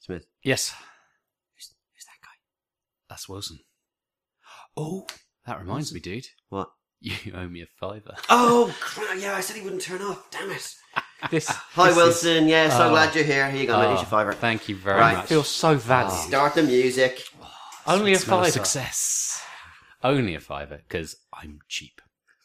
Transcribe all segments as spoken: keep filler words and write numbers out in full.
Smith. Yes. Who's, who's that guy? That's Wilson. Oh, that reminds me, dude. What? You owe me a fiver. Oh, crap. Yeah, I said he wouldn't turn off. Damn it. This. Hi, this Wilson. Is... Yeah, so oh. glad you're here. Here you go, mate. Here's your fiver. Thank you very Right. much. I feel so valued. Start the music. Oh, Only a smell of fiver. Success. Only a fiver, because I'm cheap.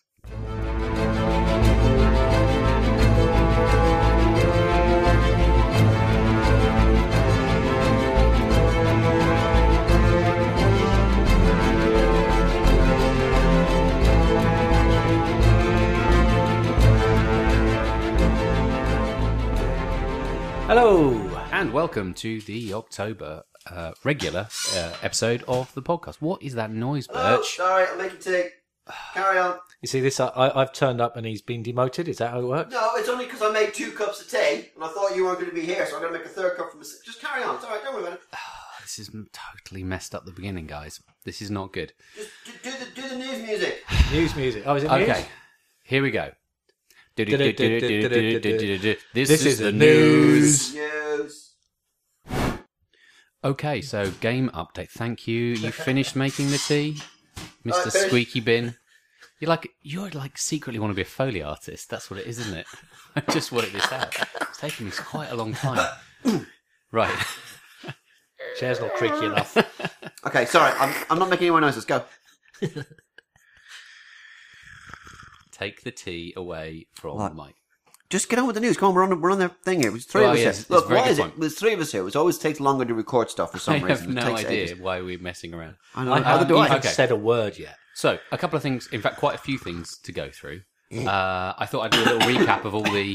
Hello. And welcome to the October uh, regular uh, episode of the podcast. What is that noise, Oh, Birch? sorry. I'm making tea. Carry on. You see this? I, I- I've turned up and he's been demoted. Is that how it works? No, it's only because I made two cups of tea, and I thought you weren't going to be here, so I'm going to make a third cup for myself. Just carry on. It's all right. Don't worry about it. This is totally messed up the beginning, guys. This is not good. Just do, do the do the news music. News music. Oh, is it news? Okay, here we go. This This is is the the news. News. Okay, so game update. Thank you. You finished making the tea, Mister Alright, finished. Squeaky Bin. You're like you're like secretly want to be a Foley artist. That's what it is, isn't it? I just wanted this out. It's taken me quite a long time. Right. Chair's not creaky enough. Okay, sorry. I'm I'm not making any more noises. Go. Take the tea away from What? the mic. Just get on with the news. Come on, we're on we're on their thing here. There's three Well, of us yes, here. it's a Look, very why good is it? point. There's three of us here. It always takes longer to record stuff for some I reason. have It no takes idea ages. why we're messing around. I know. I How haven't do I? even Okay. said a word yet. So, a couple of things, in fact, quite a few things to go through. Uh, I thought I'd do a little recap of all the...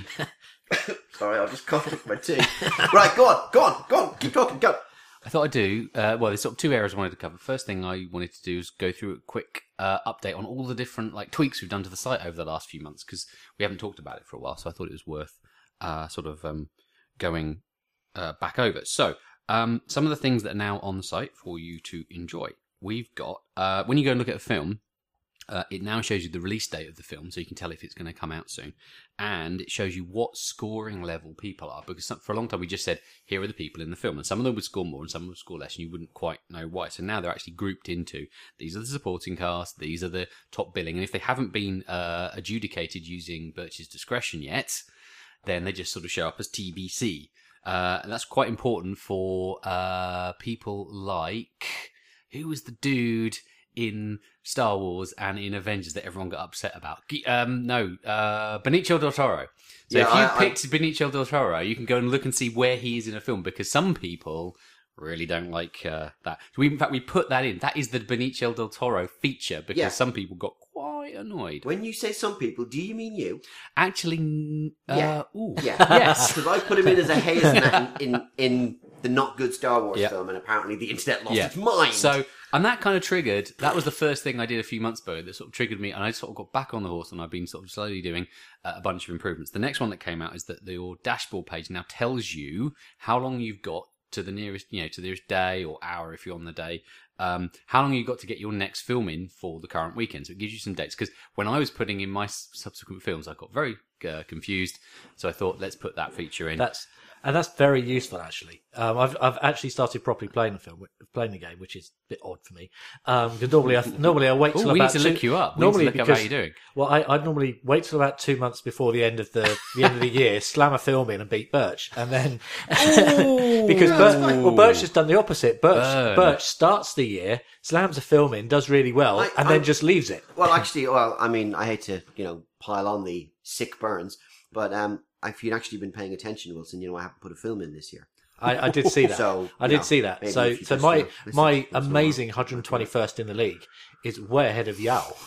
Sorry, I'll just cough up my tea. Right, go on, go on, go on. Keep talking. Go. I thought I'd do, uh, well, there's sort of two areas I wanted to cover. First thing I wanted to do is go through a quick uh, update on all the different like tweaks we've done to the site over the last few months, because we haven't talked about it for a while, so I thought it was worth uh, sort of um, going uh, back over. So, um, some of the things that are now on the site for you to enjoy. We've got, uh, when you go and look at a film, Uh, it now shows you the release date of the film, so you can tell if it's going to come out soon. And it shows you what scoring level people are, because some, for a long time we just said, here are the people in the film. And some of them would score more and some would score less, and you wouldn't quite know why. So now they're actually grouped into, these are the supporting cast, these are the top billing. And if they haven't been uh, adjudicated using Birch's discretion yet, then they just sort of show up as T B C. Uh, and that's quite important for uh, people like, who was the dude in Star Wars and in Avengers that everyone got upset about? Um, no, uh, Benicio del Toro. So Yeah, if you I- I- picked Benicio del Toro, you can go and look and see where he is in a film, because some people really don't like uh, that. We, in fact, we put that in. That is the Benicio del Toro feature, because Yeah. some people got quite annoyed. When you say some people, do you mean you? Actually, n- uh, Yeah. ooh. Yeah. Yes. Because I put him in as a haze in, that- in, in, in the not good Star Wars Yeah. film, and apparently the internet lost Yeah. its mind. So, and that kind of triggered, that was the first thing I did a few months ago that sort of triggered me, and I sort of got back on the horse, and I've been sort of slowly doing uh, a bunch of improvements. The next one that came out is that your dashboard page now tells you how long you've got to the nearest, you know, to the nearest day or hour if you're on the day, um, how long you've got to get your next film in for the current weekend. So it gives you some dates, because when I was putting in my s- subsequent films, I got very uh, confused, so I thought, let's put that feature in. That's and that's very useful actually. Um, I've I've actually started properly playing the film, playing the game, which is a bit odd for me. Um, because normally I normally I wait Ooh, till we about need to two, look you up. We Normally need to look because up how you're doing. well, I I normally wait till about two months before the end of the the end of the year, slam a film in and beat Birch, and then because Birch, well, Birch has done the opposite. Birch Burn. Birch starts the year, slams a film in, does really well, I- and then I- just leaves it. Well, actually, well, I mean, I hate to, you know, pile on the sick burns, but um, if you'd actually been paying attention, Wilson, you know, I haven't put a film in this year. I, I did see that. So, I you did know, see that. maybe So, if you so just, my uh, listen my once in a while. amazing one hundred twenty-first in the league is way ahead of Yao.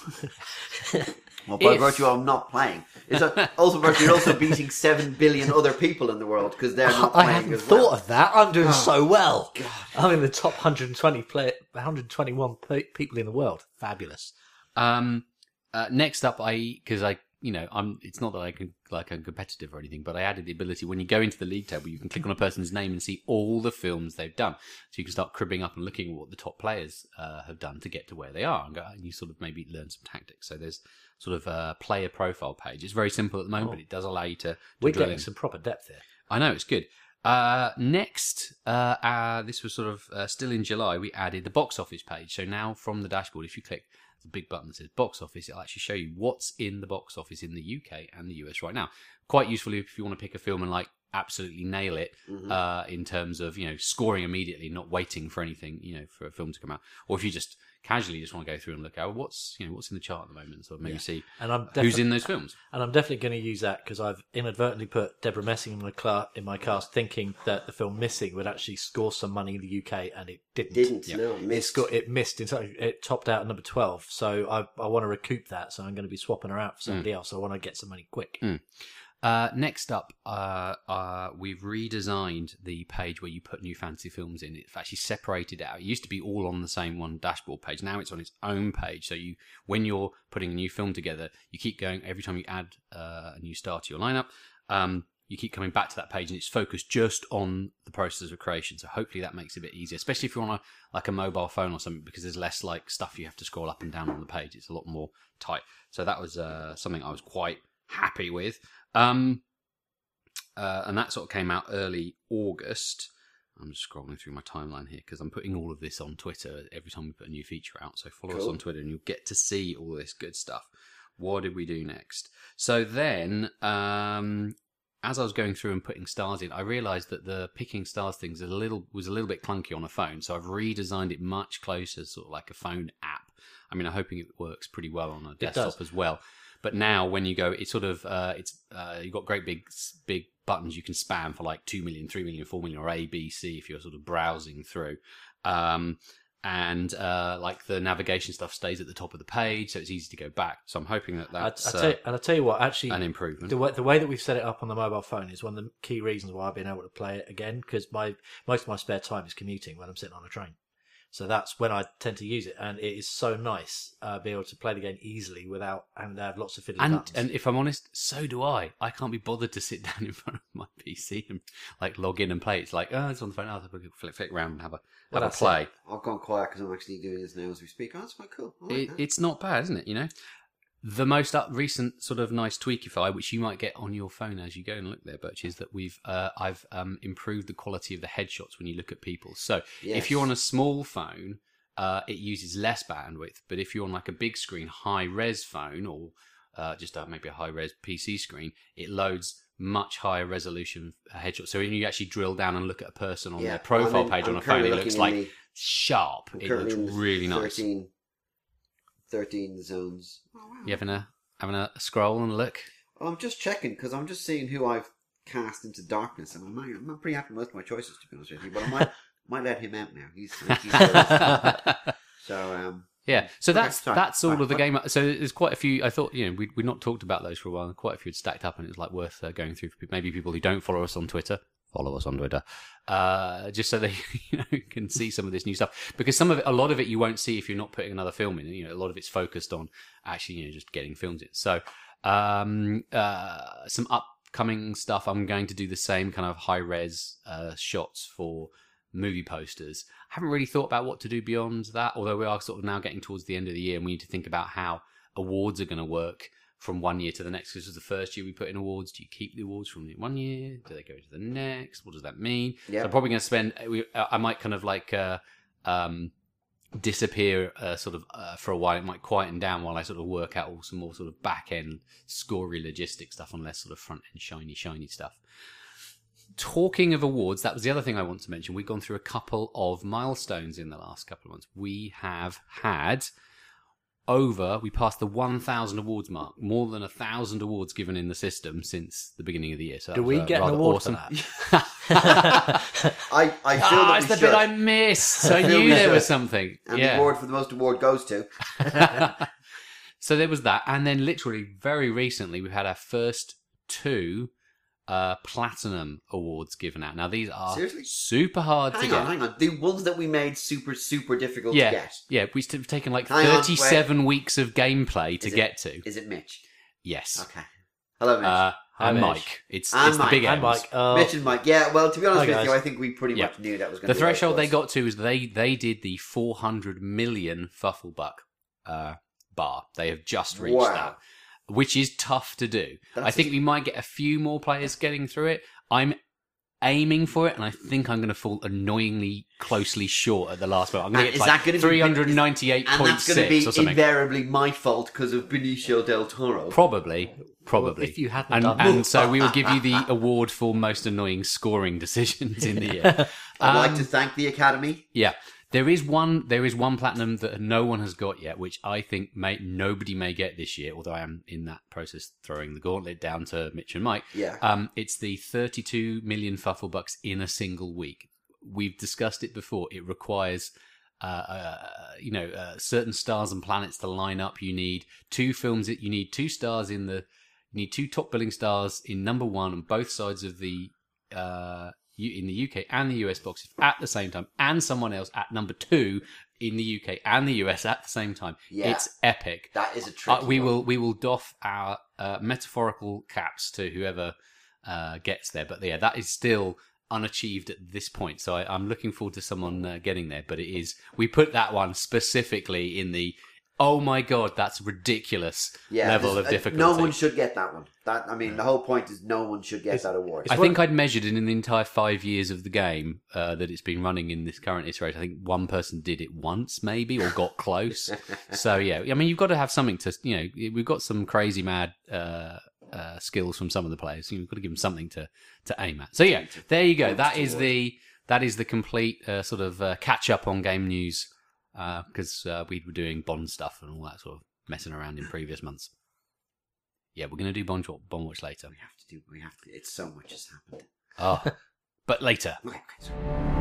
Well, by If- virtue of not playing, it's a, also virtue you're also beating seven billion other people in the world because they're not I playing haven't as thought well. of that. I'm doing Oh, so well. God. I'm in the top one hundred twenty play, one hundred twenty-one pe- people in the world. Fabulous. Um, uh, next up, I because I you know I'm. It's not that I can like I'm competitive or anything, but I added the ability when you go into the league table, you can click on a person's name and see all the films they've done. So you can start cribbing up and looking at what the top players uh, have done to get to where they are, and, go, and you sort of maybe learn some tactics. So there's sort of a player profile page. It's very simple at the moment, Oh. but it does allow you to. to We're drill getting in. some proper depth here. I know it's good. Uh, next, uh, uh, this was sort of uh, still in July, we added the box office page. So now from the dashboard, if you click the big button that says box office, it'll actually show you what's in the box office in the U K and the U S right now. Quite useful if you want to pick a film and like absolutely nail it Mhm. uh, in terms of, you know, scoring immediately, not waiting for anything, you know, for a film to come out. Or if you just casually just want to go through and look at what's, you know, what's in the chart at the moment, so maybe Yeah. see And I'm who's definitely, in those films. and I'm definitely going to use that because I've inadvertently put Deborah Messing in my cla- in my cast, thinking that the film Missing would actually score some money in the U K, and it didn't. Didn't Yeah. no It missed. got it missed. In fact, it topped out at number twelve. So I I want to recoup that. So I'm going to be swapping her out for somebody else. I want to get some money quick. Mm. Uh, next up, uh, uh, we've redesigned the page where you put new fantasy films in. It's actually separated out. It used to be all on the same one dashboard page. Now it's on its own page. So you, when you're putting a new film together, you keep going every time you add uh, a new star to your lineup. Um, you keep coming back to that page, and it's focused just on the process of creation. So hopefully that makes it a bit easier, especially if you're on a like a mobile phone or something, because there's less like stuff you have to scroll up and down on the page. It's a lot more tight. So that was uh, something I was quite happy with. Um, uh, and that sort of came out early August. I'm just scrolling through my timeline here because I'm putting all of this on Twitter every time we put a new feature out. So follow us Cool. on Twitter and you'll get to see all this good stuff. What did we do next? So then, um, as I was going through and putting stars in, I realised that the picking stars thing was a little was a little bit clunky on a phone. So I've redesigned it much closer, sort of like a phone app. I mean, I'm hoping it works pretty well on a desktop does. as well. But now, when you go, it's sort of uh, it's uh, you've got great big big buttons you can spam for like two million, three million, four million, or A, B, C if you're sort of browsing through. Um, and uh, like the navigation stuff stays at the top of the page, so it's easy to go back. So I'm hoping that I, I that's tell, uh, and I tell you what, actually, an improvement. the way, the way that we've set it up on the mobile phone is one of the key reasons why I've been able to play it again, because my most of my spare time is commuting when I'm sitting on a train. So that's when I tend to use it, and it is so nice uh, being able to play the game easily without having to have lots of fiddly And buttons. and if I'm honest, so do I. I can't be bothered to sit down in front of my P C and like log in and play. It's like, oh, it's on the phone. I'll have a flick, flick around and have a Well, have a that's play. I've gone quiet because I'm actually doing this now as we speak. Oh, that's quite cool. I like It, that. it's not bad, isn't it? You know, the most up recent sort of nice tweakify, which you might get on your phone as you go and look there, Birch, is that we've uh, I've um, improved the quality of the headshots when you look at people. So Yes. if you're on a small phone, uh, it uses less bandwidth, but if you're on like a big screen, high res phone, or uh, just uh, maybe a high res P C screen, it loads much higher resolution headshots. So when you actually drill down and look at a person on Yeah, their profile I'm in- page I'm on a phone, it currently looks looking in like the- sharp. I'm It currently looks in the really nice. thirteen, thirteen zones. Oh, wow. You having a having a scroll and a look? Well, I'm just checking because I'm just seeing who I've cast into darkness, and I'm, I'm not pretty happy with most of my choices, to be honest with you. But I might might let him out now. He's, I think he's so um. Yeah, so Okay, that's sorry. that's all Right, of the what- game. So there's quite a few. I thought, you know, we we'd not talked about those for a while. And quite a few had stacked up, and it was like worth uh, going through for people, maybe people who don't follow us on Twitter. Follow us on Twitter, uh, just so they you know can see some of this new stuff. Because some of it, a lot of it, you won't see if you're not putting another film in. You know, a lot of it's focused on actually, you know, just getting films in. So um, uh, some upcoming stuff. I'm going to do the same kind of high res uh, shots for movie posters. I haven't really thought about what to do beyond that, although we are sort of now getting towards the end of the year and we need to think about how awards are going to work from one year to the next. Because this is the first year we put in awards. Do you keep the awards from one year? Do they go to the next? What does that mean? Yeah. So I'm probably going to spend, we, I might kind of like uh, um, disappear uh, sort of uh, for a while. It might quieten down while I sort of work out all some more sort of back end scory logistic stuff and less sort of front end shiny, shiny stuff. Talking of awards, that was the other thing I want to mention. We've gone through a couple of milestones in the last couple of months. We have had over, we passed the one thousand awards mark, more than one thousand awards given in the system since the beginning of the year. So that Do was, we uh, get an rather award awesome. for that? I I feel Ah, that it's we the should, bit I missed. I I feel knew we there should. was something. and yeah. the award for the most award goes to. So there was that, and then literally very recently we've had our first two uh, platinum awards given out. Now these are Seriously? super hard to Hang get. on, hang on. The ones that we made super super difficult yeah, to get. yeah. We've st- taken like Hang on, thirty-seven weeks of gameplay to Is it- get to. Is it Mitch? Yes. Okay. Hello, Mitch. Uh, Hi, and Mitch. Mike. It's, And it's Mike. the big Hi, M's. Mike. Oh, Mitch and Mike. Yeah. Well, to be honest Hi, with guys. you, I think we pretty Yeah. much knew that was going The to be threshold they very close. got to is they they did the four hundred million Fufflebuck uh, bar. They have just reached Wow. that, which is tough to do. I That's think we might get a few more players getting through it. I'm aiming for it, and I think I'm going to fall annoyingly closely short at the last moment. I'm going to And get is like that gonna be- three hundred ninety-eight And point that's going to be six or something. invariably my fault because of Benicio del Toro. Probably, probably. Well, if you hadn't and, done and that. so we will give you the award for most annoying scoring decisions in the year. I'd like Um, to thank the Academy. Yeah, there is one. There is one platinum that no one has got yet, which I think may nobody may get this year. Although I am in that process throwing the gauntlet down to Mitch and Mike. Yeah. Um, it's the thirty-two million fuffle bucks in a single week. We've discussed it before. It requires, uh, uh, you know, uh, certain stars and planets to line up. You need two films. That you need two stars in the. You need two top billing stars in number one on both sides of the. Uh, in the U K and the U S box at the same time, and someone else at number two in the U K and the U S at the same time. Yeah. It's epic. That is a trick. Uh, we will we will doff our uh, metaphorical caps to whoever uh, gets there, but yeah, that is still unachieved at this point. So I, I'm looking forward to someone uh, getting there. But it is we put that one specifically in the oh my god, that's ridiculous level there's- of difficulty. No one should get that one. That I mean, the whole point is no one should get that award. I think I'd measured in the entire five years of the game uh, that it's been running in this current iteration. I think one person did it once, maybe, or got close. So yeah, I mean, you've got to have something to, you know, we've got some crazy mad uh, uh, skills from some of the players. You've got to give them something to, to aim at. So yeah, there you go. That is the that is the complete uh, sort of uh, catch up on game news because uh, uh, we were doing Bond stuff and all that sort of messing around in previous months. Yeah, we're going to do Bond, Bond Watch later. We have to do. We have to. It's so much has happened. Oh, but later. Okay, okay, so-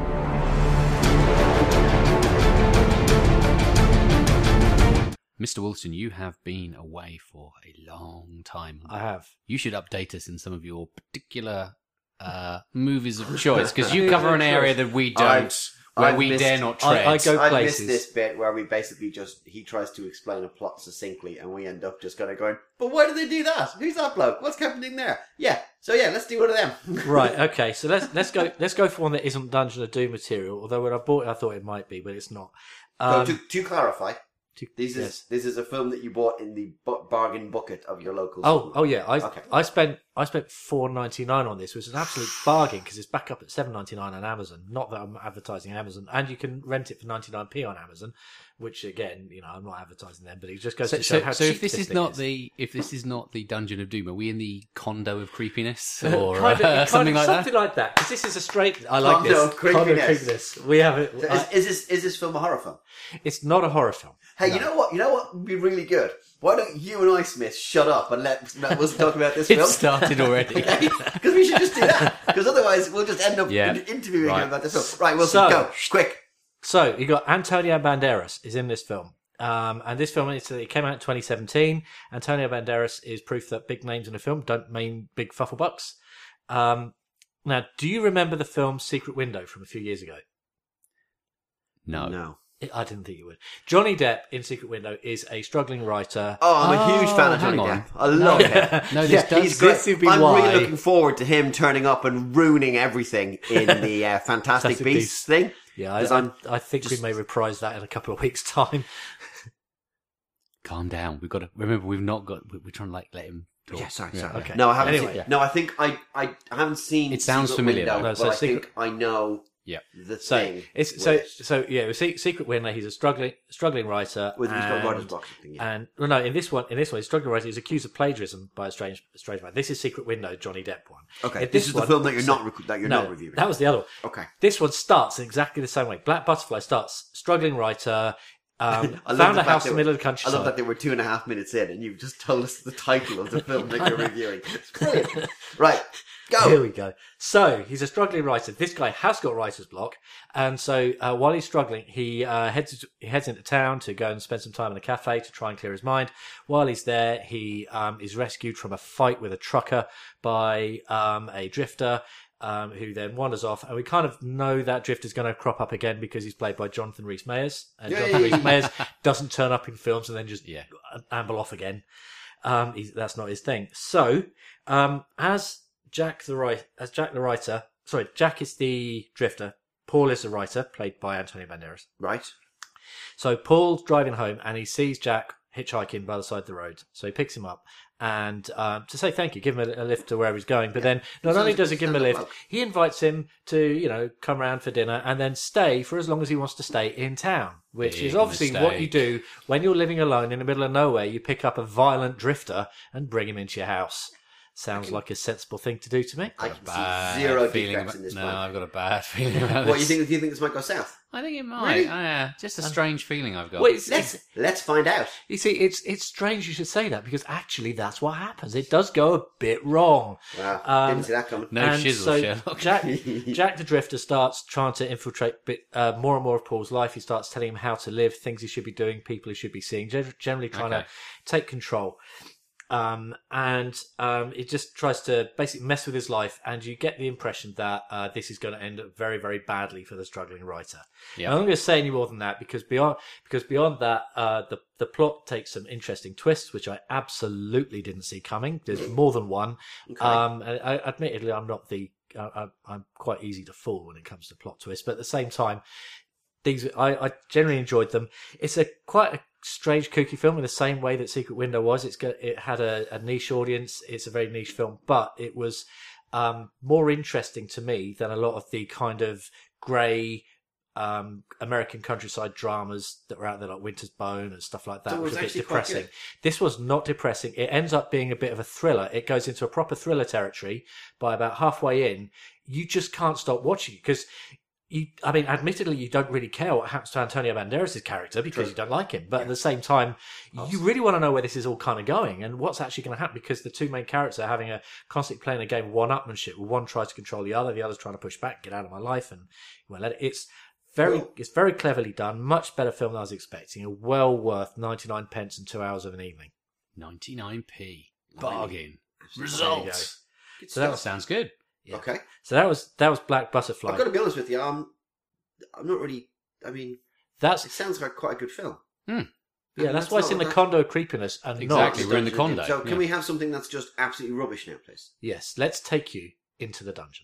Mister Wilson, you have been away for a long time. I have. You should update us in some of your particular uh, movies of choice because you cover an area that we don't, I've- where I've we missed- dare not I- tread. I go- I places. missed this bit where we basically just he tries to explain a plot succinctly, and we end up just kind of going, "But why did they do that? Who's that bloke? What's happening there?" Yeah. So yeah, let's do one of them. Right. Okay. So let's let's go let's go for one that isn't Dungeon of Doom material. Although when I bought it, I thought it might be, but it's not. So Um, to, to clarify, to- this is yes. this is a film that you bought in the bu- bargain bucket of your local. Oh, cinema. oh yeah. I Okay. I spent I spent four ninety nine on this, which is an absolute bargain because it's back up at seven ninety nine on Amazon. Not that I'm advertising Amazon, and you can rent it for ninety nine p on Amazon, which again, you know, I'm not advertising them, but it just goes So, to show so, how so cheap if this is thing not the if this is not the Dungeon of Doom, are we in the condo of creepiness Kind or of- uh, kind something of- like something that? like that. Because this is a straight. I like Condo this of creepiness. creepiness. We have it. So I- is, is this is this film a horror film? it's not a horror film. Hey, No. you know what? You know what would be really good? Why don't you and I, Smith, shut up and let, let us talk about this It film? started already. Because we should just do that. Because otherwise, we'll just end up Yeah. in- interviewing Right. him about this film. Right, Wilson, So- go quick. So you got Antonio Banderas is in this film. Um, and this film is, it came out in twenty seventeen. Antonio Banderas is proof that big names in a film don't mean big fuffle bucks. Um, now, do you remember the film Secret Window from a few years ago? No. No. I didn't think you would. Johnny Depp in Secret Window is a struggling writer. Oh, I'm a Oh, huge fan of hang Johnny on. Depp. I love him. No, this Yeah, does. he's great. This would be I'm why- really looking forward to him turning up and ruining everything in the uh, Fantastic Fantastic Beasts Beasts. thing. Yeah, I, 'Cause I, I'm I think just- we may reprise that in a couple of weeks' time. Calm down. We've got to remember. We've not got. We're trying to like let him talk. Yeah, sorry, Yeah, sorry. okay. No, I haven't Anyway. seen. No, I think I, I haven't seen. It sounds Secret familiar, Window, though. No, but so I Secret- think I know. Yeah. The So thing. it's so with- so yeah. With Se- Secret Window, he's a struggling struggling writer. with he's got and- writer's block. I think, yeah. And well, no, in this one, in this one, he's struggling writer. He's accused of plagiarism by a strange, strange man. This is Secret Window, Johnny Depp one. Okay, In this is the one- film that you're so- not rec- that you're no, not reviewing. that was the other one. Okay. This one starts in exactly the same way. Black Butterfly starts struggling writer. Um, I love found the a fact house that in the middle of the I countryside. love that they were two and a half minutes in, and you've just told us the title of the film that you're reviewing. It's brilliant. Right, go. Here we go. So he's a struggling writer. This guy has got writer's block, and so uh, while he's struggling, he uh, heads he heads into town to go and spend some time in a cafe to try and clear his mind. While he's there, he um, is rescued from a fight with a trucker by um, a drifter. Um, who then wanders off, and we kind of know that drifter's going to crop up again because he's played by Jonathan Rhys-Meyers, and Yay! Jonathan Rhys-Meyers doesn't turn up in films and then just Yeah. amble off again. Um, he's, that's not his thing. So, um, as Jack the writer, as Jack the writer, sorry, Jack is the drifter. Paul is the writer, played by Antonio Banderas. Right. So Paul's driving home and he sees Jack hitchhiking by the side of the road. So he picks him up and um, to say thank you, give him a, a lift to wherever he's going. But then not Sounds only like does a he give him a lift, stand-up he invites him to, you know, come round for dinner and then stay for as long as he wants to stay in town, which Big is obviously what you mistake. do when you're living alone in the middle of nowhere. You pick up a violent drifter and bring him into your house. Sounds like a sensible thing to do to me. I can Bad see zero feeling defects about, in this no, plan. I've got a bad feeling about What, you this. think, do you think this might go south? I think it might. Really? Oh, yeah, just a strange feeling I've got. Well, it's, Let's, it's, let's find out. you see, it's it's strange you should say that because actually that's what happens. It does go a bit wrong. Wow, Um, didn't see that coming. no and shizzle, so Sherlock. Jack, Jack the Drifter starts trying to infiltrate bit, uh, more and more of Paul's life. He starts telling him how to live, things he should be doing, people he should be seeing, gen- generally trying Okay. to take control. Um, and um, it just tries to basically mess with his life, and you get the impression that uh, this is going to end up very, very badly for the struggling writer. Yeah. I'm not going to say any more than that because beyond because beyond that, uh, the the plot takes some interesting twists, which I absolutely didn't see coming. There's more than one. Okay. Um, I, I, admittedly, I'm not the I, I, I'm quite easy to fool when it comes to plot twists, but at the same time, these I, I generally enjoyed them. It's a quite a strange, kooky film in the same way that Secret Window was. It's got it had a, a niche audience. It's a very niche film, but it was um, more interesting to me than a lot of the kind of grey um, American countryside dramas that were out there, like Winter's Bone and stuff like that, So it which was are a bit actually quite depressing. good. This was not depressing. It ends up being a bit of a thriller. It goes into a proper thriller territory by about halfway in. You just can't stop watching it because you, I mean, admittedly, you don't really care what happens to Antonio Banderas' character because True. you don't like him. But at the same time, you really want to know where this is all kind of going and what's actually going to happen because the two main characters are having a constantly playing a game of one-upmanship. Where one tries to control the other, the other's trying to push back, get out of my life, and well, let it. It's very, Well- it's very cleverly done. Much better film than I was expecting. And well worth ninety-nine pence and two hours of an evening. ninety-nine p. Bargain. There you Result. go. Good So that That was sounds good. yeah. Okay. So that was that was Black Butterfly. I've got to be honest with you. Um, I'm not really. I mean, That's it sounds like quite a good film. Hmm. yeah. And That's why it's not in the what that- condo of creepiness and Exactly, not. we're in the Dungeon. condo, So can yeah. we have something that's just absolutely rubbish now, please? Yes, let's take you into the dungeon.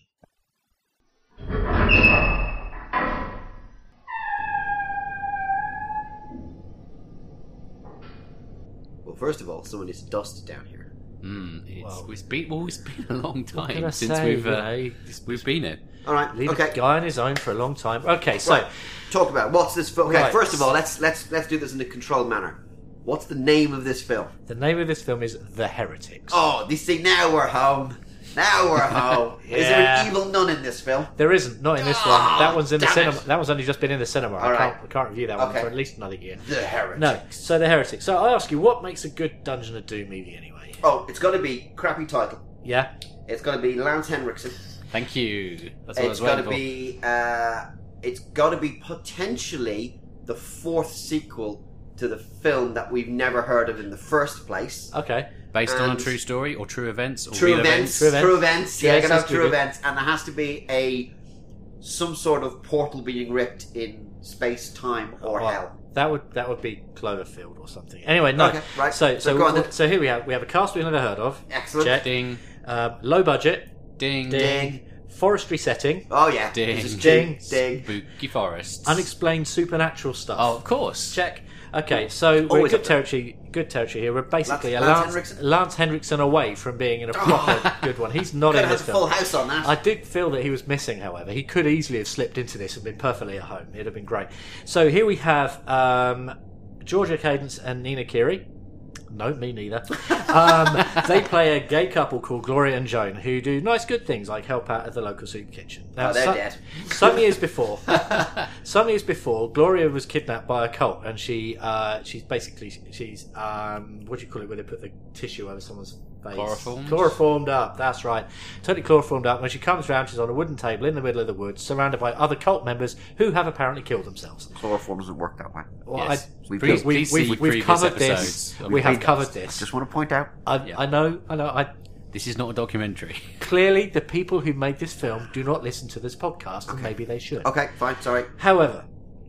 Well, first of all, someone needs to dust it down here. Mm, it's, Well- it's been well, it's been a long What can I time since say, we've you uh, know? we've been here. All right. Leave okay. a guy on his own for a long time. Okay, so Right. Talk about it. What's this film? Okay. Right. First of all, let's let's let's do this in a controlled manner. What's the name of this film? the name of this film is The Heretics. Oh, this thing. Now we're home. Now we're home. Is there Yeah. an evil nun in this film? There isn't, not in this Oh, one. That one's in the damn cinema. it. That one's only just been in the cinema. I All can't, right. I can't review that one Okay. for at least another year. The Heretics. No, so The Heretics. So I ask you, what makes a good Dungeon of Doom movie anyway? Oh, it's got to be crappy title. Yeah? It's got to be Lance Henriksen. Thank you. That's what I It's was got to waiting for. be. Uh, it's got to be potentially the fourth sequel to the film that we've never heard of in the first place. Okay. Based on a and- true story or true events or True real events, True events. true events. True Yeah, events gonna is have true good. events, and there has to be a some sort of portal being ripped in space, time, or Well, hell. That would that would be Cloverfield or something. Anyway, no. Okay, right. So So so go on then. so here we have we have a cast we've never heard of. Excellent. Check. Ding, Um, low budget. ding, Ding. Forestry setting. Oh yeah, Ding. This is Ding. ding. spooky forests. Unexplained supernatural stuff. Oh, of course. Check. Okay, so we're in Always good up there. territory. Good territory here. We're basically Lance- a Lance Lance, Henriksen? Lance Henriksen away from being in a proper good one. He's not Could in have this had a full film. house on that. I did feel that he was missing, however. He could easily have slipped into this and been perfectly at home. It'd have been great. So here we have um, Georgia Cadence and Nina Kiri. No, me neither. Um, they play a gay couple called Gloria and Joan who do nice, good things like help out at the local soup kitchen. Now, Oh, they're some, dead. Some years before, some years before, Gloria was kidnapped by a cult, and she, uh, she's basically she's um, what do you call it when they put the tissue over someone's face? Chloroformed? Chloroformed up. That's right. Totally chloroformed up. When she comes round, she's on a wooden table in the middle of the woods, surrounded by other cult members who have apparently killed themselves. Chloroform doesn't work that way. Well, Yes. I, We've Please- done- we, please we've, see we've previous covered this. episodes of We have Podcast. covered this. Just want to point out. I, Yeah. I know. I know. I This is not a documentary. clearly the people who made this film do not listen to this podcast, and maybe they should. Okay, fine. Sorry. However,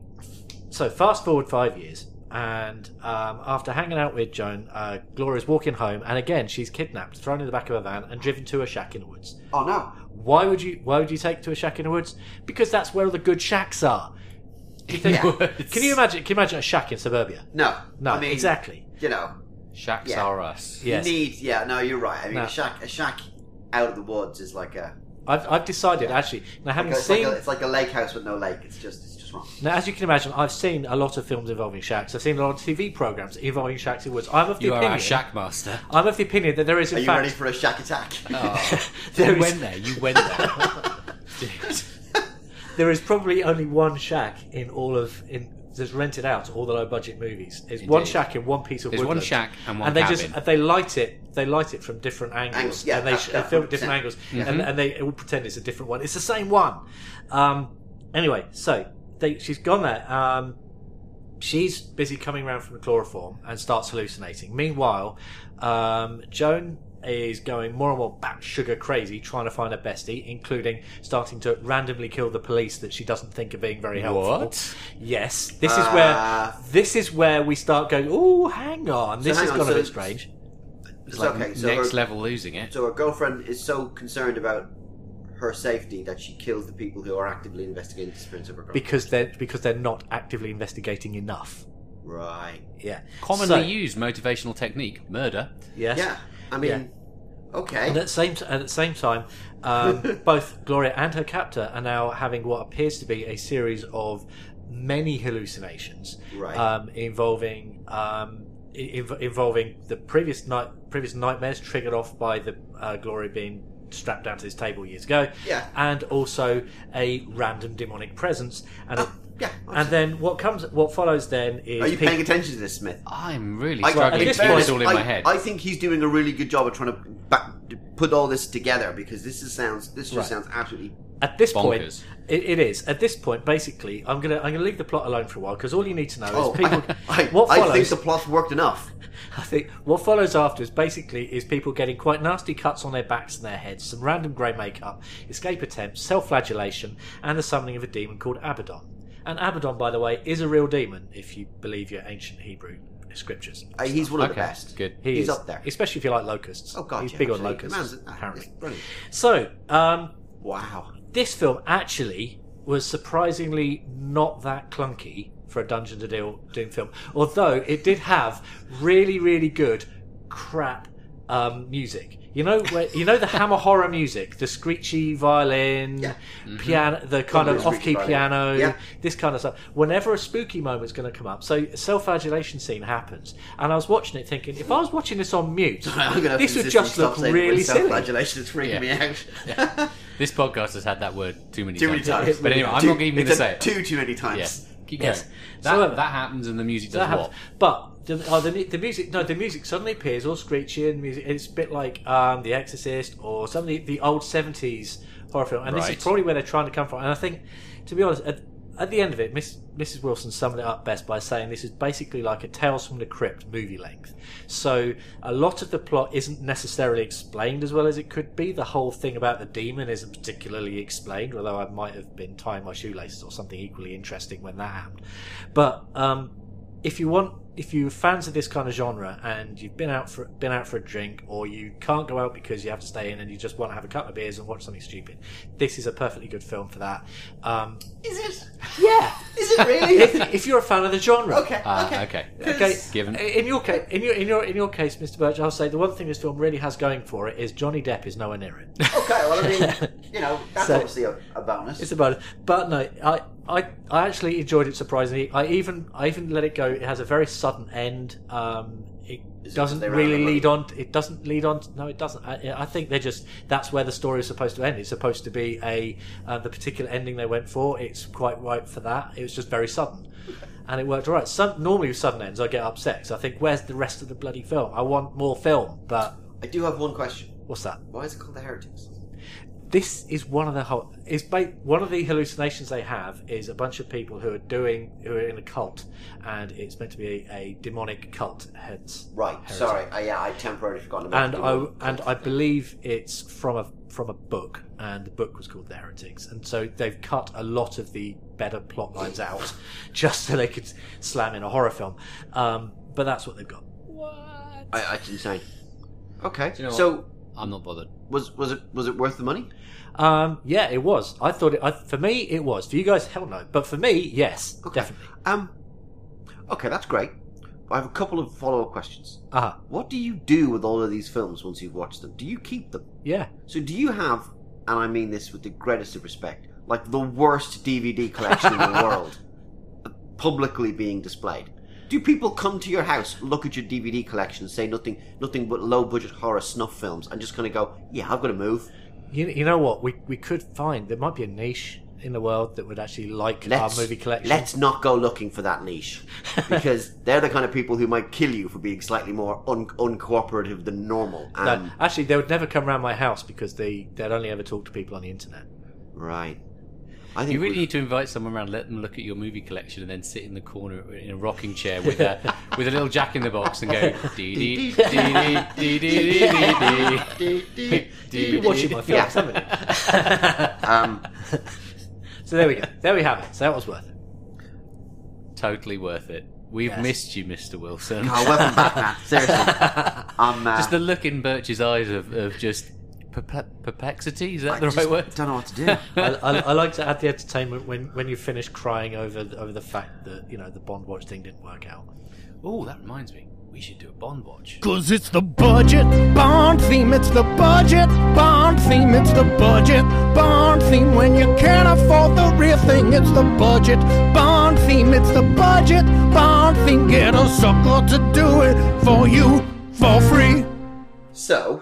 so fast forward five years, and um, after hanging out with Joan, uh, Gloria's walking home, and again she's kidnapped, thrown in the back of a van, and driven to a shack in the woods. Oh no. Why would you? Why would you take to a shack in the woods? Because that's where all the good shacks are. Do you think? Yeah. Can you imagine? Can you imagine a shack in suburbia? No. No, I mean, exactly. You know, Shacks Yeah. are us. Yes. You need, yeah, no, you're right. I mean, No. a shack, a shack out of the woods is like a, I've I've decided actually now having like a- it's, seen like a, it's like a lake house with no lake. It's just, it's just wrong. now as you can imagine, I've seen a lot of films involving shacks. I've seen a lot of T V programs involving shacks in woods. I'm of the You are opinion. our shack master. I'm of the opinion that there is in Are you fact ready for a shack attack? Oh, there you is- went there. You went there. Dude. there is probably only one shack in all of in that's rented out to all the low budget movies. There's one Indeed. shack in one piece of There's one woodland. shack and one and they cabin. just and they light it. They light it from different angles, Angles, yeah, and they, that- sh- that they film at one different hundred percent. angles, and, and they all pretend it's a different one. It's the same one. Um, anyway, so they, she's gone there. Um, she's busy coming around from the chloroform and starts hallucinating. Meanwhile, um, Joan is going more and more bat sugar crazy, trying to find her bestie, including starting to randomly kill the police that she doesn't think are being very helpful. What? Yes, this is Uh, where this is where we start going. Oh, hang on, this hang has on, gone a so- bit strange. It's So, like okay, so next her- level losing it. So her girlfriend is so concerned about her safety that she kills the people who are actively investigating the disappearance of her girlfriend. Because they're because they're not actively investigating enough. Right. Yeah, Commonly So- used motivational technique, murder. Yes. Yeah. I mean, Yeah. okay. And at the same at the same time, um, both Gloria and her captor are now having what appears to be a series of many hallucinations, Right. um, involving um, i- inv- involving the previous night previous nightmares triggered off by the uh, Gloria being strapped down to this table years ago, Yeah. and also a random demonic presence, and it, yeah. and then what comes what follows then is Are you peop- paying attention to this, Smith? I'm really I, struggling at to this get point- this all in I, my head. I think he's doing a really good job of trying to back, put all this together because this is sounds this just Right. sounds absolutely At this Bonkers. point, it, it is. At this point, basically, I'm gonna I'm gonna leave the plot alone for a while because all you need to know Oh, is people. I, I, what I follows? think the plot worked enough. I think what follows after is basically is people getting quite nasty cuts on their backs and their heads, some random grey makeup, escape attempts, self-flagellation, and the summoning of a demon called Abaddon. And Abaddon, by the way, is a real demon if you believe your ancient Hebrew scriptures. Uh, he's one of Okay, the best. good. He he's is, up there. especially if you like locusts. Oh god, he's yeah, big on absolutely. locusts. The man's- ah, apparently. he's brilliant. So, um, Wow. this film actually was surprisingly not that clunky for a Dungeons and Deal Doom film, although it did have really, really good crap um, music. You know, where, you know the Hammer horror music, the screechy violin, Yeah. piano, the kind of Screechy off-key violin. piano, Yeah. this kind of stuff. Whenever a spooky moment's going to come up, so a self-flagellation scene happens, and I was watching it thinking, if I was watching this on mute, I'm gonna have this to would insistently just stop look saying really when silly. self-flagellation is freaking Yeah. me out. This podcast has had that word too many Too times. many times. But anyway, I'm Too- not even going it's to a- say it. Too, too many times. Yes. Keep Yes. going. That, So, um, that happens and the music So does that what? happens. But the, oh, the the music, no, the music suddenly appears all screechy and music. It's a bit like um, The Exorcist or some of the, the old seventies horror film. And this Right. is probably where they're trying to come from. And I think, to be honest, at, at the end of it, Miss, Missus Wilson summed it up best by saying this is basically like a Tales from the Crypt movie length. So a lot of the plot isn't necessarily explained as well as it could be. The whole thing about the demon isn't particularly explained, although I might have been tying my shoelaces or something equally interesting when that happened. But um, if you want, if you're fans of this kind of genre and you've been out for been out for a drink, or you can't go out because you have to stay in and you just want to have a couple of beers and watch something stupid, this is a perfectly good film for that. Um, Is it? yeah, Is it really? if, if you're a fan of the genre. okay. Ah, okay. okay. Okay. Given. In your case, in your in your in your case, Mister Birch, I'll say the one thing this film really has going for it is Johnny Depp is nowhere near it. Okay. Well, I mean, you know, that's So- obviously a, a bonus. It's about it, but no, I, I I actually enjoyed it surprisingly. I even I even let it go. It has a very sudden end. Um, it Is it doesn't because they ran really out of lead on. It doesn't lead on. No, it doesn't. I, I think they're just that's where the story is supposed to end. It's supposed to be a uh, the particular ending they went for. It's quite right for that. It was just very sudden. And it worked all right. Some, normally with sudden ends, I get upset. So I think, where's the rest of the bloody film? I want more film. But I do have one question. what's that? Why is it called The Heretics? This is one of the whole. Is ba- one of the hallucinations they have is a bunch of people who are doing who are in a cult, and it's meant to be a, a demonic cult. Hence, Right. heretic. Sorry. Uh, yeah, I temporarily forgot about And the I word and cult I thing. believe it's from a from a book, and the book was called The Heretics, and so they've cut a lot of the better plot lines out just so they could slam in a horror film. Um, but that's what they've got. What? I, that's insane. Okay. Do you know so I'm not bothered. was was it was it worth the money? Um, yeah, it was. I thought it. I, for me, it was. For you guys, hell no. But for me, yes, Okay. definitely. Um. Okay, that's great. I have a couple of follow-up questions. Ah, What do you do with all of these films once you've watched them? Do you keep them? yeah. So do you have, and I mean this with the greatest of respect, like the worst D V D collection in the world publicly being displayed? Do people come to your house, look at your D V D collection, say nothing nothing but low-budget horror snuff films, and just kind of go, yeah, I've got to move? You, you know what? We we could find there might be a niche in the world that would actually like Let's, our movie collection. let's not go looking for that niche. Because they're the kind of people who might kill you for being slightly more un- uncooperative than normal. No, And, actually, they would never come around my house because they they'd only ever talk to people on the internet. right. I think You really we- need to invite someone around, let them look at your movie collection, and then sit in the corner in a rocking chair with a with a little Jack in the Box and go dee dee dee dee dee dee dee dee. You've been watching my films, Yeah. haven't you? um, So there we go. There we have it. So that was worth it. Totally worth it. We've Yes. missed you, Mister Wilson. oh, welcome back, man. Seriously. I'm, uh, Just the look in Birch's eyes of, of just perple- perplexity. Is that I the just right word? don't know what to do. I, I, I like to add the entertainment when, when you finish crying over the, over the fact that you know the Bond watch thing didn't work out. Oh, that reminds me. We should do a Bond watch. Cause it's the budget Bond theme, it's the budget Bond theme, it's the budget Bond theme. When you can't afford the real thing, it's the budget Bond theme, it's the budget Bond theme. Get a sucker to do it for you for free. So,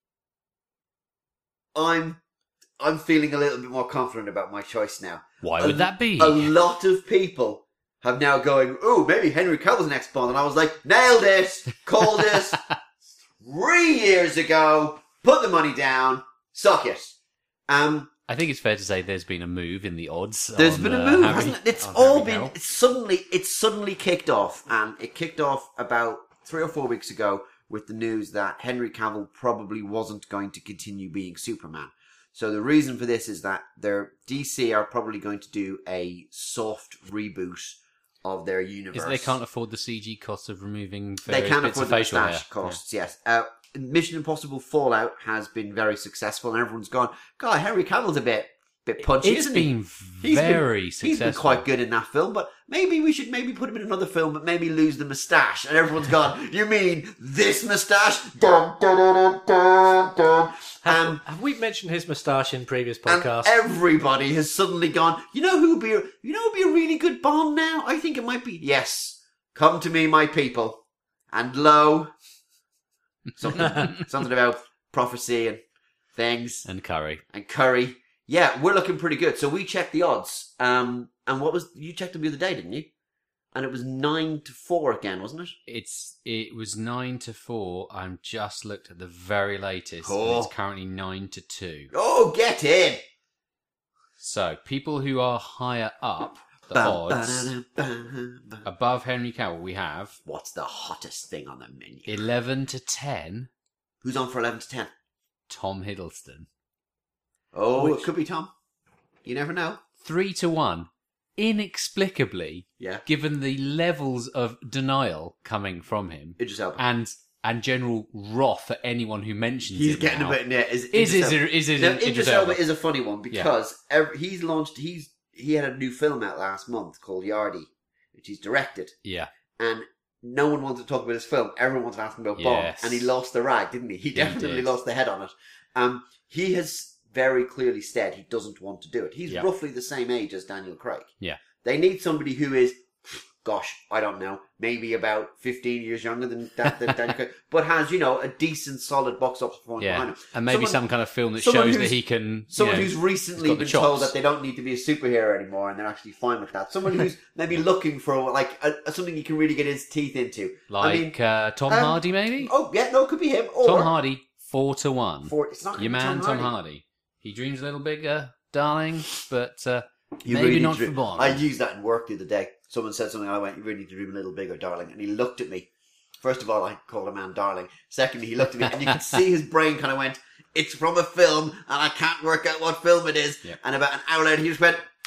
I'm I'm feeling a little bit more confident about my choice now. Why A- would that be? A lot of people have now going, oh, maybe Henry Cavill's next Bond. And I was like, nailed it, called it three years ago, put the money down, suck it. Um, I think it's fair to say there's been a move in the odds. There's on, been a uh, move, Harry- hasn't it? It's on all Harry been Cavill. it's suddenly it's suddenly kicked off, and it kicked off about three or four weeks ago with the news that Henry Cavill probably wasn't going to continue being Superman. So the reason for this is that their D C are probably going to do a soft reboot of their universe. Is it they can't afford the C G costs of removing They various can't bits afford of the facial hair. mustache costs. Yes. Uh, Mission Impossible Fallout has been very successful, and everyone's gone, God, Henry Cavill's a bit bit punchy, It's isn't been he? He's been- very He's successful. been quite good in that film, but maybe we should maybe put him in another film, but maybe lose the moustache. And everyone's gone, you mean this moustache? Dun, dun, dun, dun, dun, dun. Um, Have we mentioned his moustache in previous and podcasts? everybody has suddenly gone, you know who would be a, you know who would be a really good Bond now? I think it might be, yes, come to me, my people. And lo, something, something about prophecy and things. And Curry. And Curry. Yeah, we're looking pretty good. So we checked the odds. Um, and what was you checked them the other day, didn't you? And it was nine to four again, wasn't it? It's it was nine to four. I'm just looked at the very latest. And Oh. it's currently nine to two. Oh, get in! So people who are higher up the Bum, odds ba-da-da, ba- ba- above Henry Cavill, we have What's the hottest thing on the menu? eleven to ten. Who's on for eleven to ten? Tom Hiddleston. Oh, Which- it could be Tom. You never know. Three to one. Inexplicably, Yeah. given the levels of denial coming from him Idris Elba. and and general wrath at anyone who mentions He's it getting now. a bit near. Is, Is Idris is Elba. it is it Now, Idris Idris Elba? Elba is a funny one because ev he's launched. He's he had a new film out last month called Yardy, which he's directed, Yeah, and no one wanted to talk about his film. Everyone wanted to ask him about Bond, Yes. and he lost the rag, didn't he? He He definitely did. lost the head on it. Um, he has very clearly said he doesn't want to do it. He's Yeah. roughly the same age as Daniel Craig. Yeah. They need somebody who is, gosh, I don't know, maybe about fifteen years younger than, than, than Daniel Craig, but has, you know, a decent, solid box office performance behind yeah, him. and maybe Someone- some kind of film that someone shows that who's- he can. Someone you know, who's recently got the been told chops. that they don't need to be a superhero anymore, and they're actually fine with that. Someone who's maybe looking for like a, a- something he can really get his teeth into. like I mean, uh, Tom um, Hardy, maybe. oh yeah, no, it could be him. Or Tom Hardy, four to one. For, it's not gonna Your be man, Tom Hardy. Hardy. He dreams a little bigger, darling, but uh, You maybe really not need to for dream- Bond. I used that in work the other day. Someone said something, and I went, "You really need to dream a little bigger, darling." And he looked at me. First of all, I called a man darling. Secondly, he looked at me, and you could see his brain kind of went, "It's from a film, and I can't work out what film it is." Yep. And about an hour later, he just went,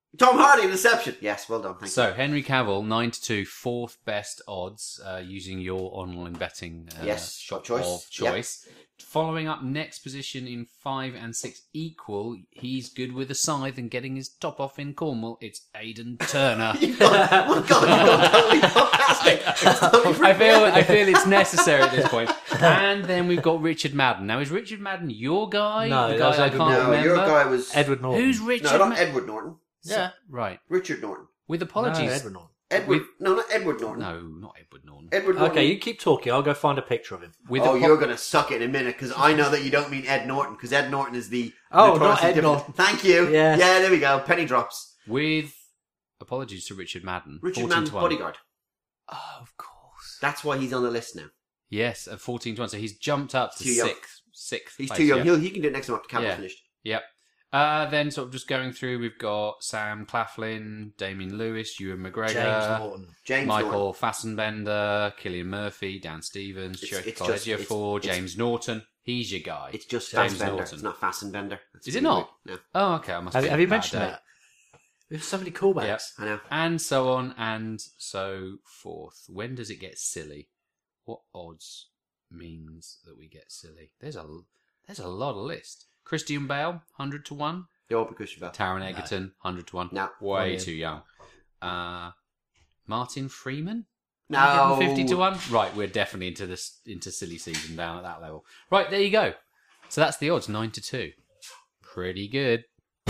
Tom Hardy in Inception. Yes, well done. Thank So you. Henry Cavill nine to two, fourth best odds uh, using your online betting uh, Yes, shop choice. of Yep. choice. Following up next position in five and six equal. He's good with a scythe and getting his top off in Cornwall. It's Aidan Turner. You've got, oh God, you've got totally fantastic. It's totally I feel I feel it's necessary at this point. And then we've got Richard Madden. Now is Richard Madden your guy? No, the that's guy I Edward can't No, remember. your guy was Edward Norton. Who's Richard? no, not Ma- Edward Norton. Yeah. Right. Richard Norton. With No, apologies. Edward Norton. Edward. With- No, not Edward Norton. No, not Edward Norton. Edward Norton. Okay, you keep talking. I'll go find a picture of him. With oh, apo- you're going to suck it in a minute because I know that you don't mean Ed Norton because Ed Norton is the Oh, notoriously not Ed difficult- Norton. Thank you. Yeah. yeah, there we go. Penny drops. with apologies to Richard Madden. Richard fourteen Madden's to one. bodyguard. Oh, of course. That's why he's on the list now. Yes, at fourteen to one. So he's jumped up to Too young. sixth. Sixth. He's place, too young. Yeah. He'll, he can do it next time after Campbell Yeah. finished. Yep. Uh, then sort of just going through, we've got Sam Claflin, Damien Lewis, Ewan McGregor, James Norton. James Michael Norton. Fassbender, Killian Murphy, Dan Stevens, It's- Chiwetel it's just- Ejiofor, it's- it's- James Norton. He's your guy. It's just James Fassbender. Norton. It's not Fassbender. That's Is it really not? weird. Oh, okay. I must Have, be have you on a bad mentioned day. that? There's so many callbacks. Yep. No, I know. And so on and so forth. When does it get silly? What odds means that we get silly? There's a there's a lot of list. Christian Bale, hundred to one. You're all because you're Taron Egerton, hundred to one. No. way Brilliant. too young. Uh, Martin Freeman, No. fifty to one. Right, we're definitely into this into silly season down at that level. Right, there you go. So that's the odds, nine to two. Pretty good.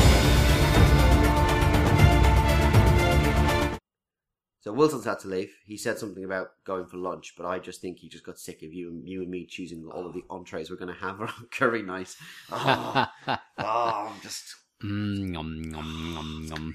So Wilson's had to leave. He said something about going for lunch, but I just think he just got sick of you and you and me choosing all of the entrees we're going to have around curry night. Oh, oh, I'm just. Mm, nom, nom, nom, nom.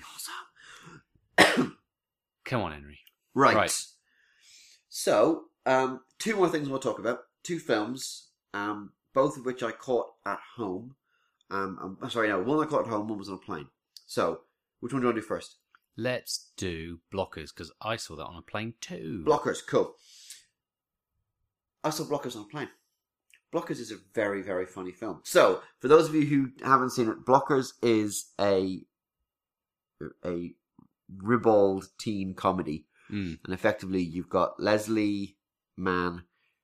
Come on, Henry. Right. Right. So, um, two more things we'll talk about. Two films, um, both of which I caught at home. Um, I'm sorry, no, one I caught at home, one was on a plane. So, which one do you want to do first? Let's do Blockers, because I saw that on a plane too. Blockers, cool. I saw Blockers on a plane. Blockers is a very, very funny film. So, for those of you who haven't seen it, Blockers is a a ribald teen comedy. Mm. And effectively, you've got Leslie Mann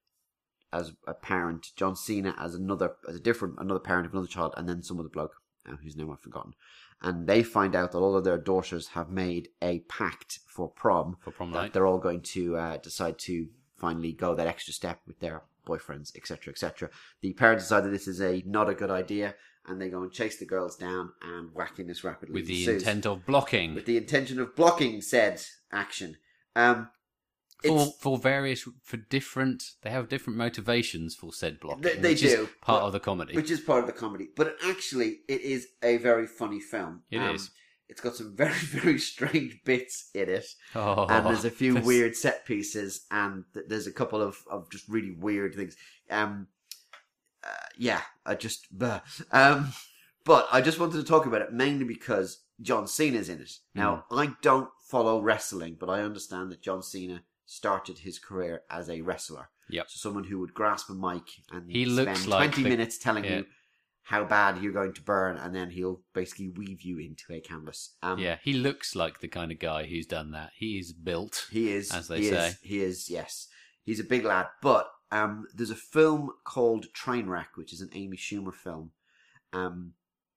as a parent, John Cena as another, as a different, another parent of another child, and then some other bloke, uh, whose name I've forgotten. And they find out that all of their daughters have made a pact for prom. For prom that night. they're all going to uh, decide to finally go that extra step with their boyfriends, et cetera, et cetera. The parents decide that this is a not a good idea, and they go and chase the girls down, and wackiness rapidly With the ensues. intent of blocking. with the intention of blocking said action. Um, for, it's, for various, for different, they have different motivations for said blocking. They- they which is do, part but- of the comedy. which is part of the comedy, but it actually it is a very funny film. It um, is. It's got some very very strange bits in it, oh, and there's a few there's- weird set pieces, and th- there's a couple of, of just really weird things. Um, uh, yeah, I just, bleh. um, but I just wanted to talk about it mainly because John Cena's in it. Now Mm. I don't follow wrestling, but I understand that John Cena started his career as a wrestler. Yep. So someone who would grasp a mic and He spend looks like twenty the- minutes telling yeah. you how bad you're going to burn, and then he'll basically weave you into a canvas. Um, Yeah, he looks like the kind of guy who's done that. He is built. he is. as they he say. Is, he is. Yes, he's a big lad. But um, there's a film called Trainwreck, which is an Amy Schumer film. Um,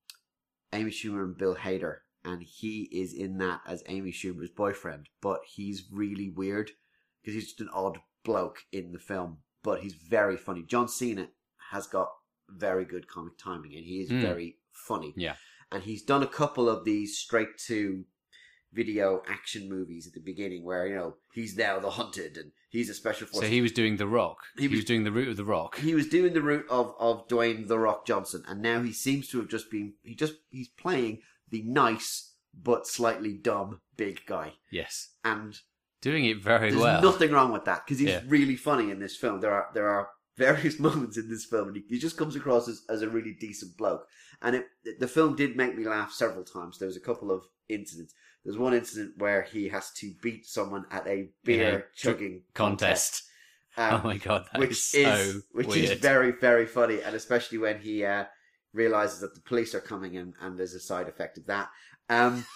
Amy Schumer and Bill Hader, and he is in that as Amy Schumer's boyfriend. But he's really weird because he's just an odd bloke in the film. But he's very funny. John Cena has got very good comic timing, and he is Mm. very funny. Yeah. And he's done a couple of these straight to video action movies at the beginning where, you know, he's now the hunted and he's a special forces. So he was doing The Rock. He He, was- was, doing the route of The Rock. he was doing the route of, of Dwayne The Rock Johnson, and now he seems to have just been he just he's playing the nice but slightly dumb big guy. Yes. And Doing it very there's well. nothing wrong with that because he's Yeah. really funny in this film. There are there are various moments in this film, and he, he just comes across as, as a really decent bloke. And it, the film did make me laugh several times. There was a couple of incidents. There's one incident where he has to beat someone at a beer chugging Contest. Um, Oh my god, that which is is so which weird. is very very funny, and especially when he uh, realizes that the police are coming in and there's a side effect of that. Um,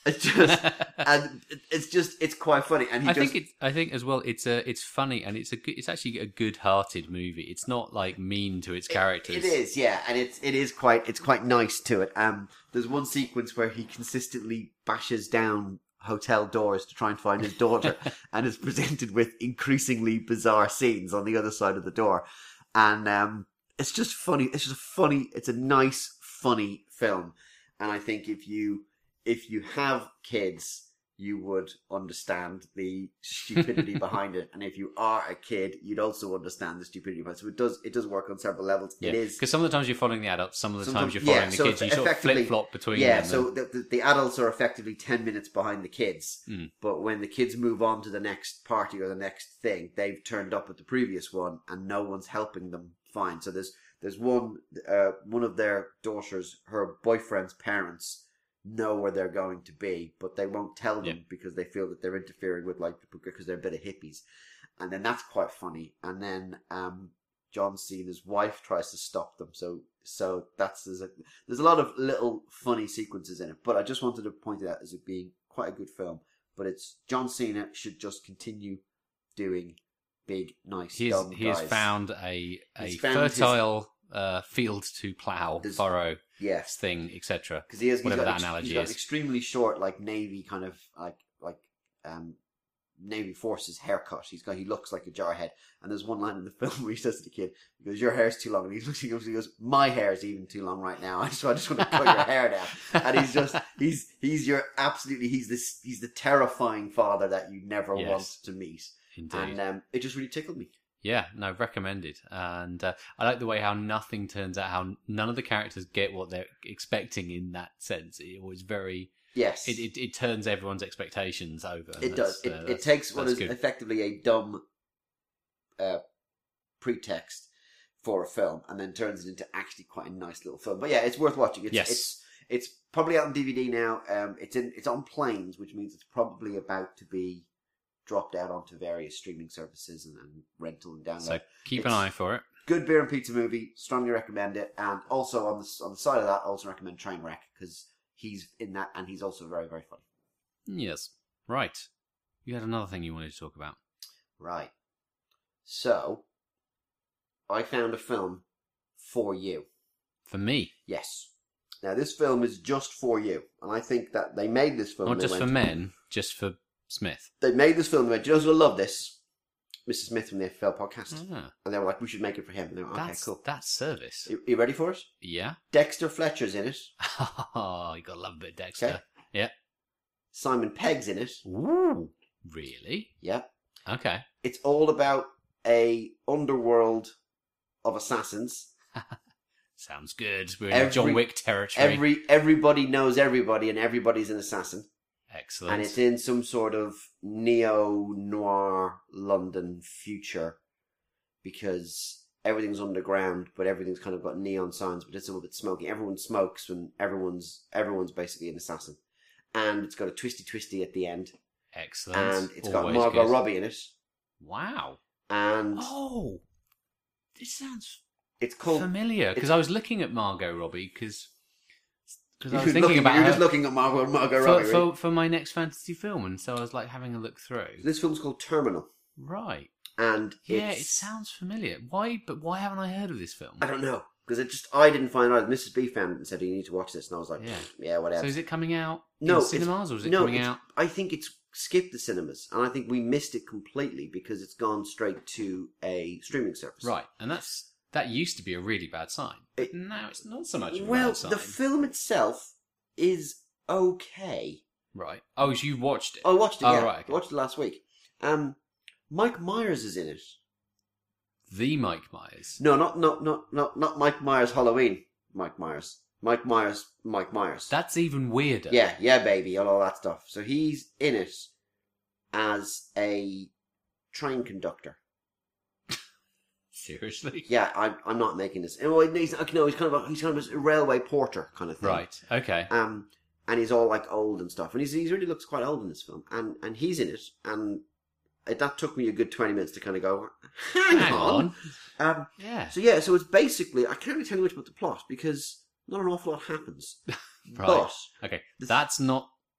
It's just, and it's just, it's quite funny. And he I just, think it's. I think as well. It's a. It's funny and it's a. good- It's actually a good-hearted movie. It's not like mean to its characters. It is, yeah, and it's it is quite it's quite nice to it. Um, there's one sequence where he consistently bashes down hotel doors to try and find his daughter, and is presented with increasingly bizarre scenes on the other side of the door, and um, it's just funny. It's just a funny. It's a nice, funny film, and I think if you if you have kids, you would understand the stupidity behind it, and if you are a kid, you'd also understand the stupidity behind it. So it does it does work on several levels. Yeah. It is Because some of the times you're following the adults, some of the Sometimes- times you're following yeah, the so kids. it's You sort of effectively- flip flop between yeah. them. So and- the, the the adults are effectively ten minutes behind the kids, Mm. but when the kids move on to the next party or the next thing, they've turned up at the previous one, and no one's helping them find. So there's there's one uh, one of their daughters, her boyfriend's parents know where they're going to be, but they won't tell them Yeah. because they feel that they're interfering with, like, because they're a bit of hippies, and then that's quite funny. And then um, John Cena's wife tries to stop them, so so that's there's a there's a lot of little funny sequences in it. But I just wanted to point it out as it being quite a good film. But it's John Cena should just continue doing big, nice, He's, dumb he has guys. found a, a He's found his- fertile uh, field to plough, His- furrow, Yes, thing, et cetera. because he has he's Whatever got, that ex- analogy he's got is. extremely short, like navy kind of like like um Navy Forces haircut. He's got he looks like a jarhead. And there's one line in the film where he says to the kid, he goes, "Your hair's too long." And he's looking up, he goes, "My hair's even too long right now. I just I just want to cut your hair down." And he's just he's he's your absolutely he's this he's the terrifying father that you never Yes. want to meet. Indeed. And um, it just really tickled me. Yeah, no, recommended. And uh, I like the way how nothing turns out, how none of the characters get what they're expecting in that sense. It was very... Yes, It, it, it turns everyone's expectations over. and It that's, does. It, uh, it that's- takes what that's is good. effectively a dumb uh, pretext for a film, and then turns it into actually quite a nice little film. But yeah, it's worth watching. It's, Yes. it's it's probably out on D V D now. Um, it's in it's on planes, which means it's probably about to be dropped out onto various streaming services and, and rental and download. So keep an It's- eye for it. Good beer and pizza movie. Strongly recommend it. And also on the on the side of that, I also recommend Trainwreck because he's in that, and he's also very very funny. Yes. Right. You had another thing you wanted to talk about. Right. So, I found a film for you. For me. Yes. Now, this film is just for you. And I think that they made this film. Not and they just for went- men, just for Smith. They made this film. They went, "Do you know who's going to love this? Mister Smith from the F F L podcast." Ah, And they were like, "We should make it for him." And they were, "Okay, that's, cool." that's service. You, you ready for it? Yeah. Dexter Fletcher's in it. Oh, you gotta love a bit of Dexter. Okay. Yeah. Simon Pegg's in it. Ooh. Really? Yeah. Okay. It's all about a underworld of assassins. Sounds good. We're in Every- John Wick territory. Every everybody knows everybody, and everybody's an assassin. Excellent. And it's in some sort of neo-noir London future because everything's underground, but everything's kind of got neon signs, but it's a little bit smoky. Everyone smokes, and everyone's everyone's basically an assassin. And it's got a twisty twisty at the end, Excellent. and it's got Always Margot good. Robbie in it, Wow. and Oh, this sounds it's called. familiar because it's- I was looking at Margot Robbie because I You're, was thinking looking, about you're her just looking at Margot, Margot for, Robbie. for, right? for my next fantasy film, and so I was like having a look through. This film's called Terminal, Right. and Yeah, it's, it sounds familiar. Why? But why haven't I heard of this film? I don't know because it just I didn't find out. Missus B found it and said you need to watch this, and I was like, Yeah. yeah, whatever. So is it coming out No, in it's- cinemas or is it no, coming it's- out? I think it's skipped the cinemas, and I think we missed it completely because it's gone straight to a streaming service. Right, and that's that used to be a really bad sign. But It- now it's not so much of a Well, bad sign. the film itself is okay. Right. Oh, so you watched it? I watched it. Oh, yeah, right, okay. I watched it last week. Um, Mike Myers is in it. The Mike Myers. No, not not not not not Mike Myers Halloween. Mike Myers. Mike Myers. Mike Myers. That's even weirder. Yeah, yeah, baby, all, all that stuff. So he's in it as a train conductor. Seriously? Yeah, I'm I'm not making this. Oh, he's no, he's kind of a, he's kind of a railway porter kind of thing. Right. Okay. Um, and he's all like old and stuff, and he's he really looks quite old in this film, and and he's in it, and it, that took me a good twenty minutes to kind of go, hang, Hang on. on. Um, Yeah. so yeah, so it's basically I can't really tell you much about the plot because not an awful lot happens. Right. But Okay. This- That's not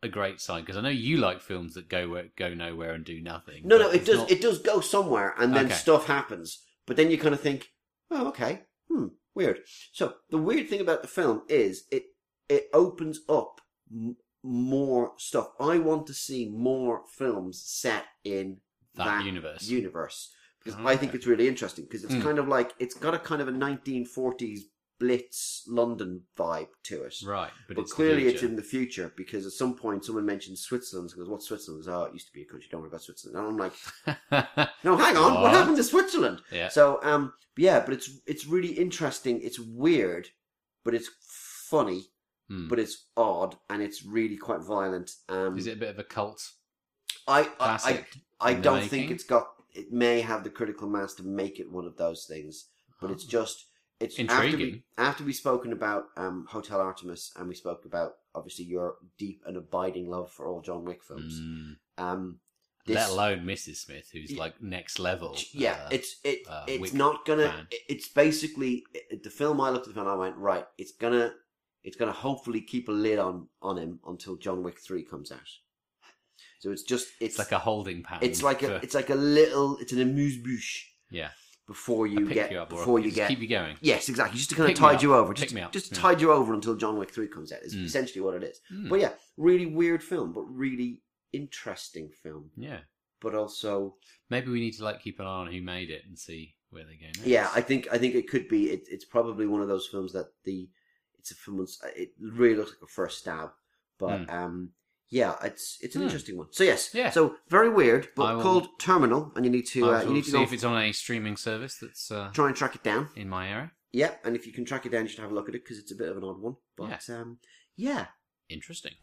a great sign because I know you like films that go where, go nowhere and do nothing. No, but no, it it's does. not- It does go somewhere, and then Okay. stuff happens. But then you kind of think, oh, okay, hmm, weird. So the weird thing about the film is it it opens up m- more stuff. I want to see more films set in That that, universe. universe because Oh, I think okay. it's really interesting because it's Mm. kind of like it's got a kind of a nineteen forties Blitz London vibe to it. Right, but, But it's the clearly it's future. in the future because at some point someone mentioned Switzerland. Because what's Switzerland? Oh, it used to be a country. Don't worry about Switzerland. And I'm like, no, hang on. What, What? happened to Switzerland? Yeah. So, um, yeah, but it's it's really interesting. It's weird, but it's funny, Hmm. but it's odd, and it's really quite violent. Um, Is it a bit of a cult I I classic? I, I in the don't making? think it's got. It may have the critical mass to make it one of those things, but it's just. It's After, we, Intriguing. after we've spoken about um, Hotel Artemis and we spoke about obviously your deep and abiding love for all John Wick films, Mm. um, this, Let alone Missus Smith, who's Yeah. like next level. yeah, uh, it's it uh, it's Wick not gonna. fan. it- It's basically it, the film. I looked at the film. I went right. It's gonna it's gonna hopefully keep a lid on on him until John Wick three comes out. So it's just it's, it's like a holding pattern. it's like a for- it's like a little it's an amuse bouche yeah. before you pick get you up, or before you just get keep you going. yes exactly just to kind of Pick me tide up. you over Pick just me up. just Yeah. tide you over until John Wick three comes out is Mm. essentially what it is. Mm. But yeah, really weird film, but really interesting film. Yeah. But also, Maybe we need to like keep an eye on who made it and see where they go next. yeah, I think I think it could be. It, it's probably one of those films that the it's a film. that's- It really looks like a first stab, but Mm. um, yeah, it's it's an Hmm. interesting one. So yes, Yeah. So very weird, but I will- called Terminal, and you need to I uh, you will need to see go if it's on a streaming service that's uh, try and track it down. in my area. Yeah, and if you can track it down, you should have a look at it because it's a bit of an odd one. But um, yeah, Interesting.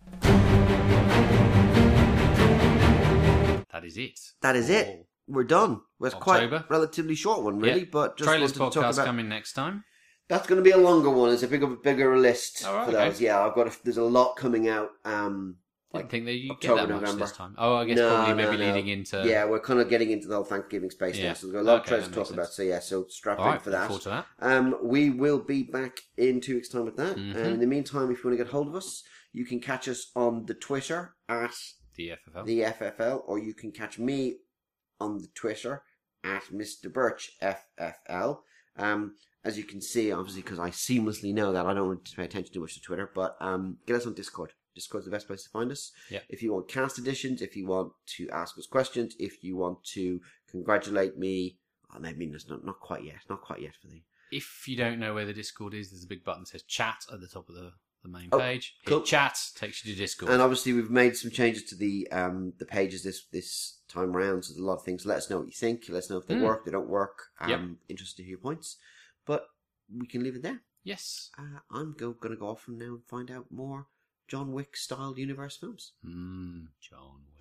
That is it. that is it. for We're done. It's quite October. relatively short one, really. Yeah. But just Trailers wanted to talk podcast about. coming next time. That's going to be a longer one. It's a bigger, bigger list All right, for okay. those. Yeah, I've got. A, there's a lot coming out. Um, Didn't like think that you October, get that much November. this time. Oh, I guess No, probably no, maybe no. leading into. yeah, we're kind of getting into the whole Thanksgiving space Yeah. now, so we've got a lot of Okay, trailers that to talk makes about. sense. So yeah, so strap All in right, for look that. forward to that. Um, we will be back in two weeks' time with that. Mhm. And in the meantime, if you want to get hold of us, you can catch us on the Twitter at The F F L. the F F L, or you can catch me on the Twitter at Mister Birch F F L. Um, as you can see, obviously, because I seamlessly know that I don't want to pay attention too much to Twitter, but um, get us on Discord. Discord's the best place to find us. Yeah. If you want cast editions, if you want to ask us questions, if you want to congratulate me, oh, maybe that's not not quite yet, not quite yet for the. If you don't know where the Discord is, there's a big button that says chat at the top of the, the main Oh, page. Hit cool. chat, takes you to Discord. And obviously, we've made some changes to the um the pages this this time round. So there's a lot of things. Let us know what you think. Let us know if they Mm. work, they don't work. Um, Yep. Interested to hear your points, but we can leave it there. yes. Uh, I'm go, gonna go off from now and find out more John Wick style universe films. Mm, John Wick.